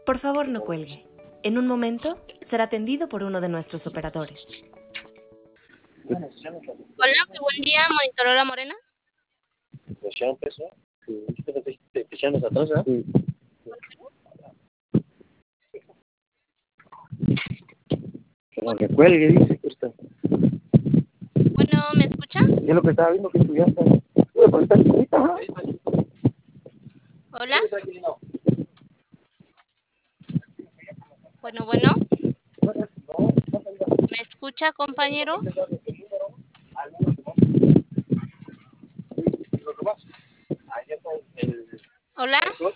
Por favor, no cuelgue. En un momento será atendido por uno de nuestros operadores. Hola, muy buen día, Monitorora Morena. Pues ya empezó. Te llamas atrás, ¿ah? Sí. Pero que cuelgue, dice que está. Bueno, ¿me escucha? Yo lo que estaba viendo que estudiaste. Voy a contar ahorita, ¿ah? Hola. Bueno. ¿Me escucha, compañero? Hola.